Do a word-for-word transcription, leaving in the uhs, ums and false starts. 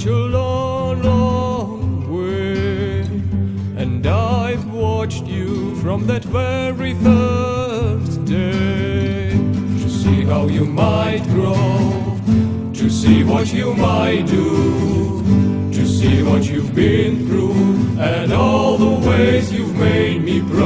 such a long, long way, and I've watched you from that very first day, to see how you might grow, to see what you might do, to see what you've been through, and all the ways you've made me proud.